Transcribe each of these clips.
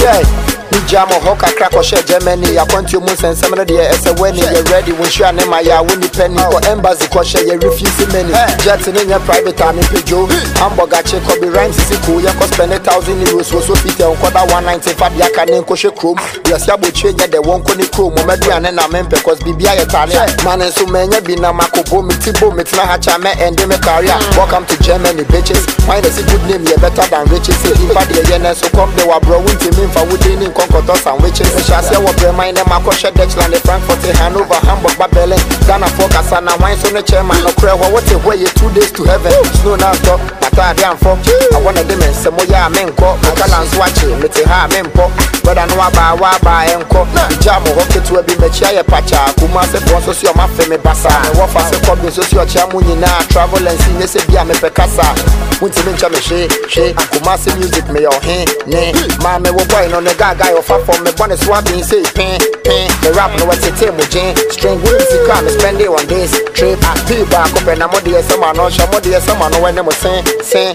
say Jam or Hoka crack or share Germany. I want you most and some of the as a when you're ready. When you are name my win the penny or embassy question, you refuse many. Jetting in your private time in Peugeot. Hamburger check or be rhymes is cool. You can spend 1,000 euros for so fit on quarter 195. You can name Koshe Chrome. You are Sabo change the one Conny Chrome. Momedian and a member because BBI Italia. Man and so many be na Makobo, Mitibo, Mitna Hachame and Deme career. Welcome to Germany, bitches. Find a good name, you're better than riches. In fact, the yen so come they were bro with him for within in Concord. And witches, I shall say what remind them. Makosha Dutchland, Frankfurt, Hanover, Hamburg, Babylon, Ghana, Focus, and wine on the chairman. No prayer, what a way 2 days to heaven. Snow now, stop, but I damn for. I want to demand some more men call, Catalans watching, Mitiha, Mempo, but I know about Waba and Co. Jam or Rocket to be Machia Pacha, Kumasa, Socio, my family Bassa, and Wafa, Socio, Socio, Chamunina, travel and see Messabia, Mepecasa. Winter Chamiche, Kumasi music, may your hand, nay, Mamma, we're going on the guy of from the bonnet swapping, say, pen, the rap, no what's a table, Jane, string, music, come spend it on this trip. I feel back up and I'm more dear, someone, no, more dear, someone, when they were saying,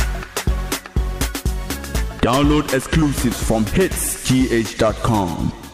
Download exclusives from hitsgh.com.